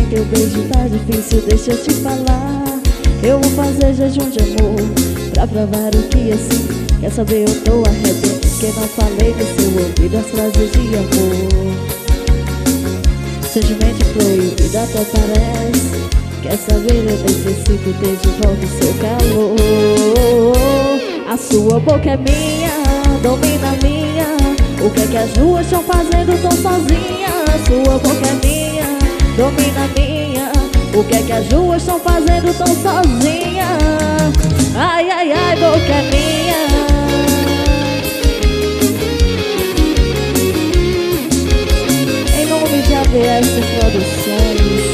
teu beijo tá difícil, deixa eu te falar. Eu vou fazer jejum de amor pra provar o que eu sinto. Quer saber, eu tô arrependido que não falei no seu ouvido as frases de amor. Sentimento proibido até parece. Quer saber, eu necessito ter de volta o seu calor. A sua boca é minha, domina a minha. O que é que as duas estão fazendo tão sozinhas? A sua boca é minha, domina a minha. O que é que as duas estão fazendo tão sozinhas? Ai, ai, ai, boca é minha. Em nome de ABS Produções.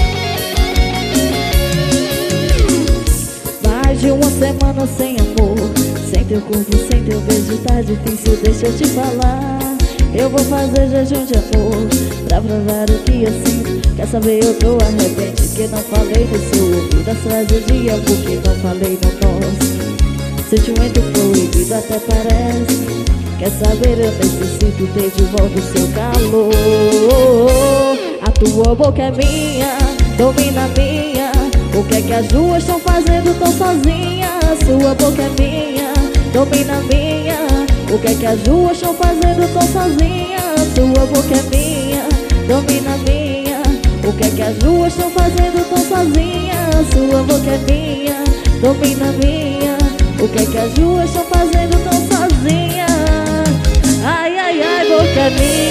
Mais de uma semana sem amor, sem teu corpo, sem teu beijo, tá difícil, deixa eu te falar. Eu vou fazer jejum de amor pra provar o que eu sinto. Quer saber, eu tô arrependido que não falei no seu ouvido as frases de amor que não falei no nosso. Sentimento proibido até parece. Quer saber, eu necessito ter de volta o seu calor. A tua boca é minha, domina a minha. O que é que as duas estão fazendo tão sozinhas? Sua boca é minha, domina a minha. O que é que as duas estão fazendo tão sozinhas? Sua boca é minha, domina a minha. O que é que as duas estão fazendo tão sozinhas? Sua boca é minha, domina a minha. O que é que as duas estão fazendo tão sozinhas? Ai, ai, ai, boca é minha.